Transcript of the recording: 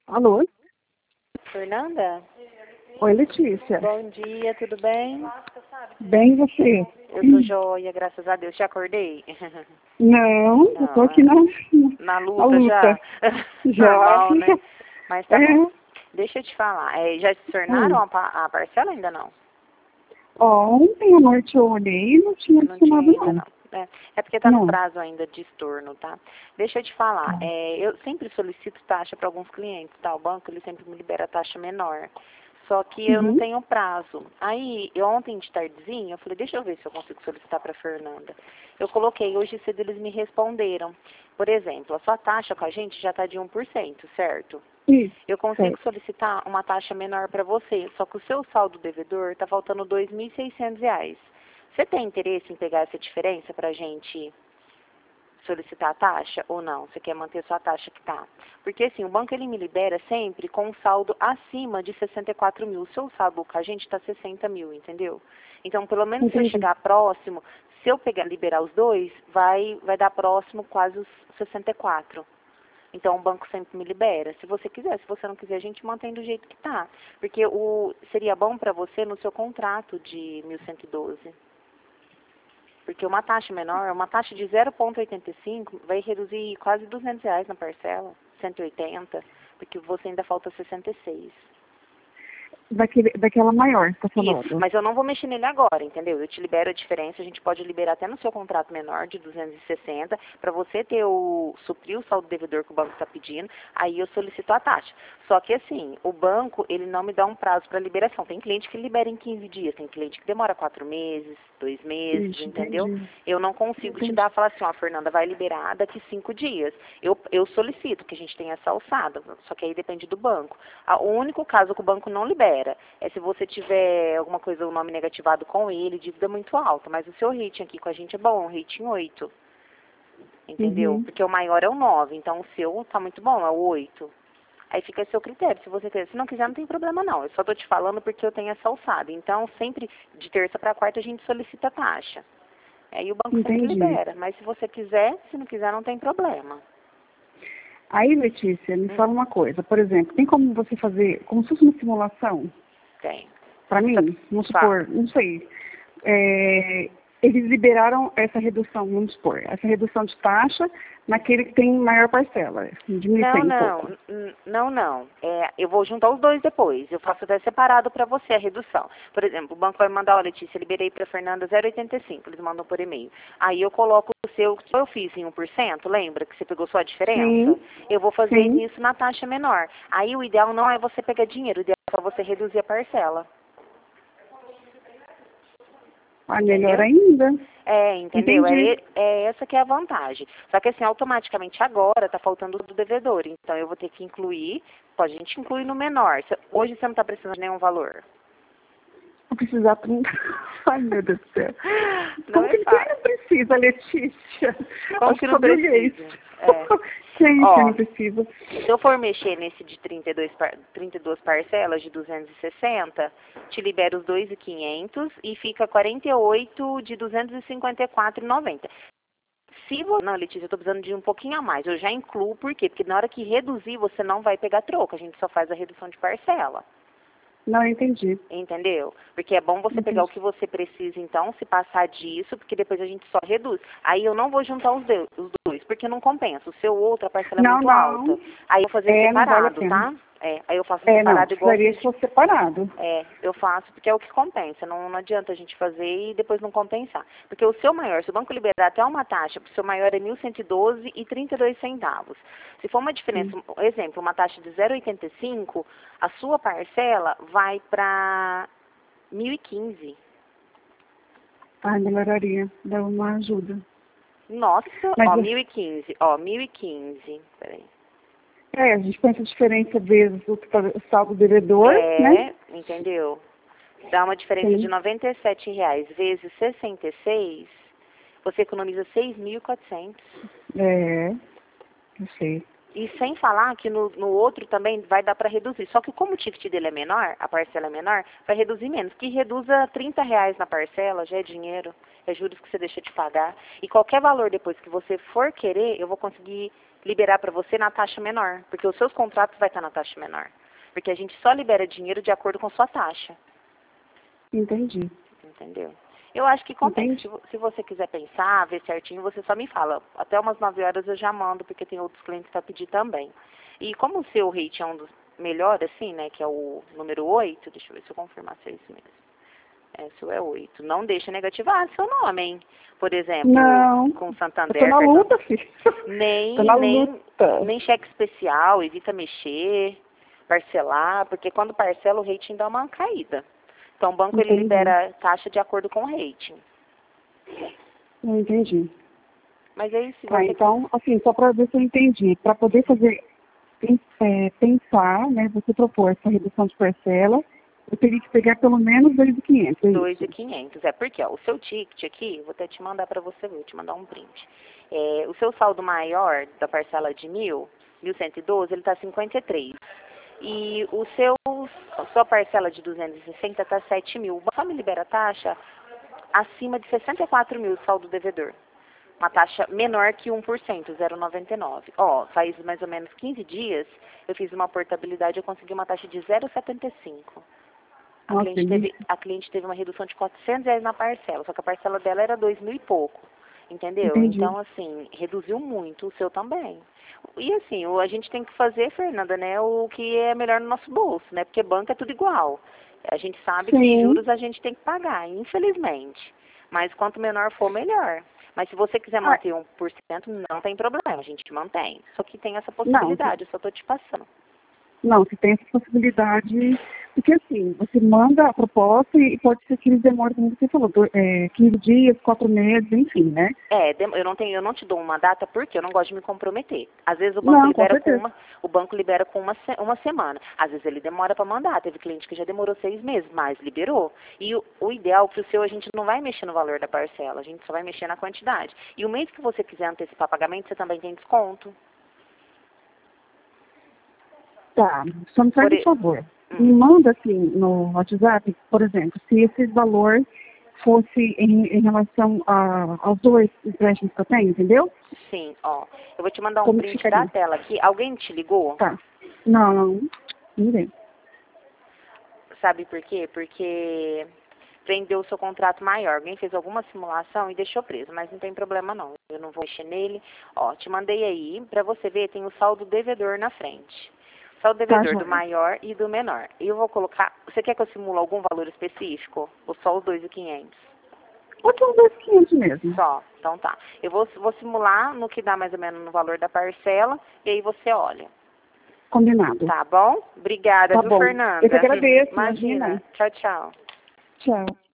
Alô? Fernanda? Oi, Letícia. Bom dia, tudo bem? Bem, e você? Eu tô joia, graças a Deus. Te acordei? Não, eu tô aqui Não, na na luta já? luta. Já. Normal, né? Mas tá bom. É. Deixa eu te falar, já se tornaram a parcela ainda não? Ontem à noite eu olhei e não tinha Não tinha adicionado, ainda não. não. É porque tá no Não. prazo ainda de estorno, tá? Deixa eu te falar, eu sempre solicito taxa para alguns clientes, tá? O banco, ele sempre me libera taxa menor. Só que eu não Uhum. tenho prazo. Aí, ontem de tardezinha, eu falei, deixa eu ver se eu consigo solicitar para Fernanda. Eu coloquei, hoje cedo eles me responderam. Por exemplo, a sua taxa com a gente já está de 1%, certo? Isso, Eu consigo certo. solicitar uma taxa menor para você, só que o seu saldo devedor está faltando R$ 2.600. Você tem interesse em pegar essa diferença para a gente solicitar a taxa ou não? Você quer manter sua taxa que tá? Porque assim, o banco ele me libera sempre com um saldo acima de 64 mil. O seu saldo com a gente está 60 mil, entendeu? Então, pelo menos se eu Entendi. chegar próximo, se eu liberar os dois, vai dar próximo quase os 64. Então, o banco sempre me libera. Se você quiser, se você não quiser, a gente mantém do jeito que tá. Porque seria bom para você no seu contrato de 1112. Porque uma taxa menor, uma taxa de 0,85 vai reduzir quase R$ 200 na parcela, 180, porque você ainda falta 66. Daquela maior, tá Isso, falando. mas eu não vou mexer nele agora, entendeu? Eu te libero a diferença, a gente pode liberar até no seu contrato menor de 260, para você suprir o saldo devedor que o banco está pedindo, aí eu solicito a taxa. Só que assim, o banco, ele não me dá um prazo para liberação. Tem cliente que libera em 15 dias, tem cliente que demora 4 meses, 2 meses, Isso, entendeu? entendi. Eu não consigo te Entendi. dar, falar assim, ó, Fernanda, vai liberar daqui 5 dias. Eu solicito que a gente tenha essa alçada, só que aí depende do banco. O único caso que o banco não libera é se você tiver alguma coisa, o nome negativado com ele, dívida muito alta. Mas o seu rating aqui com a gente é bom, rating 8. Entendeu? Uhum. Porque o maior é o 9, então o seu tá muito bom, é o 8. Aí fica a seu critério, se você quiser. Se não quiser, não tem problema não. Eu só tô te falando porque eu tenho essa alçada. Então, sempre de terça para quarta a gente solicita a taxa. Aí o banco sempre Entendi. libera. Mas se você quiser, se não quiser, não tem problema. Aí, Letícia, me fala uma coisa. Por exemplo, tem como você fazer, como se fosse uma simulação, Tem. para Só mim? que, Vamos fala. supor, não sei. Eles liberaram essa redução, vamos supor, essa redução de taxa naquele que tem maior parcela, de Não, 1.100 e não, pouco. não. Eu vou juntar os dois depois. Eu faço até separado para você a redução. Por exemplo, o banco vai mandar, ó, Letícia, liberei para Fernanda 0,85. Eles mandam por e-mail. Aí eu coloco o seu, que eu fiz em 1%, lembra que você pegou só a diferença? Sim, Eu vou fazer sim. isso na taxa menor. Aí o ideal não é você pegar dinheiro, o ideal é só você reduzir a parcela. Ah, melhor Entendeu? ainda. Entendeu? Entendi. É essa que é a vantagem. Só que assim, automaticamente agora está faltando do devedor. Então eu vou ter que incluir, a gente inclui no menor. Hoje você não está precisando de nenhum valor. Vou precisar. Ai, meu Deus do céu. Não Como é que quem fácil. não precisa, Letícia? Como Acho que que não sou Bill Gates. precisa? Quem que Ó, não precisa? se eu for mexer nesse de 32 parcelas de 260, te libero os 2.500 e fica 48 de 254,90. Se você... Não, Letícia, eu estou precisando de um pouquinho a mais. Eu já incluo, por quê? Porque na hora que reduzir, você não vai pegar troco. A gente só faz a redução de parcela. Não, entendi. Entendeu? Porque é bom você pegar o Entendi. que você precisa, então, se passar disso, porque depois a gente só reduz. Aí eu não vou juntar os dois, porque não compensa. O seu outro, a parcela é Não, muito alta. não. Aí eu vou fazer Não vale a separado, pena. tá? Aí eu faço Não, separado igual eu precisaria fiz se fosse separado. eu faço porque é o que compensa. Não adianta a gente fazer e depois não compensar. Porque o seu maior, se o banco liberar até uma taxa, o seu maior é 1.112,32. Se for uma diferença, Sim. exemplo, uma taxa de 0,85, a sua parcela vai para 1.015. Ai, melhoraria. Dá uma ajuda. Nossa, Mas, ó, 1.015. Ó, 1.015. Peraí. a gente põe essa diferença vezes o saldo devedor, né? Entendeu? Dá uma diferença de Sim. R$ 97 vezes 66, você economiza 6.400. Eu sei. E sem falar que no outro também vai dar para reduzir. Só que como o ticket dele é menor, a parcela é menor, vai reduzir menos. Que reduza R$ 30 na parcela, já é dinheiro, é juros que você deixa de pagar. E qualquer valor depois que você for querer, eu vou conseguir liberar para você na taxa menor, porque os seus contratos vai estar na taxa menor. Porque a gente só libera dinheiro de acordo com sua taxa. Entendi. Entendeu? Eu acho que compensa. Se você quiser pensar, ver certinho, você só me fala. Até umas 9 horas eu já mando, porque tem outros clientes para pedir também. E como o seu rate é um dos melhores, assim, né, que é o número 8, deixa eu ver se eu confirmar se é isso mesmo. O seu é 8. Não deixa negativar seu nome, hein? Por exemplo, Não, com eu Santander. tô na luta, filho. Tô na luta. Nem cheque especial, evita mexer, parcelar, porque quando parcela o rating dá uma caída. Então o banco ele libera taxa de acordo com o rating. Eu entendi. Mas aí se você... Então, assim, só para ver se eu entendi, para poder fazer, pensar, né, você propor essa redução de parcela, eu teria que pegar pelo menos 2.500. 2.500, porque ó, o seu ticket aqui, vou até te mandar para você ver, vou te mandar um print. O seu saldo maior da parcela de 1.112, ele está 53. E a sua parcela de 260 está 7.000. O banco só me libera a taxa acima de 64 mil, saldo devedor. Uma taxa menor que 1%, 0,99. Ó, faz mais ou menos 15 dias, eu fiz uma portabilidade, eu consegui uma taxa de 0,75. A cliente teve uma redução de R$400 na parcela, só que a parcela dela era 2.000 e pouco. Entendeu? Entendi. Então, assim, reduziu muito, o seu também. E assim, a gente tem que fazer, Fernanda, né, o que é melhor no nosso bolso, né? Porque banco é tudo igual. A gente sabe que juros a gente tem que pagar, infelizmente. Mas quanto menor for, melhor. Mas se você quiser manter 1%, não tem problema, a gente mantém. Só que tem essa possibilidade, eu só estou te passando. Não, se tem essa possibilidade, porque assim, você manda a proposta e pode ser que eles demorem, como você falou, 15 dias, 4 meses, enfim, né? Eu não te dou uma data porque eu não gosto de me comprometer. Às vezes o banco libera com uma semana. Às vezes ele demora para mandar. Teve cliente que já demorou 6 meses, mas liberou. E o ideal que o seu, a gente não vai mexer no valor da parcela, a gente só vai mexer na quantidade. E o mês que você quiser antecipar pagamento, você também tem desconto. Tá, só me faz um favor. Me manda assim no WhatsApp, por exemplo, se esse valor fosse em relação aos 2 empréstimos que eu tenho, entendeu? Sim, ó. Eu vou te mandar um print da tela aqui. Alguém te ligou? Tá. Não, ninguém. Sabe por quê? Porque prendeu o seu contrato maior. Alguém fez alguma simulação e deixou preso, mas não tem problema não. Eu não vou mexer nele. Ó, te mandei aí, pra você ver, tem o saldo devedor na frente. Saldo devedor do maior e do menor. E eu vou colocar... Você quer que eu simule algum valor específico? Ou só os 2.500? Pode ser os 2.500 mesmo. Só, então tá. Eu vou simular no que dá mais ou menos no valor da parcela, e aí você olha. Combinado. Tá bom? Obrigada, tá viu, bom. Fernanda? Eu que agradeço. Imagina. Tchau, tchau. Tchau.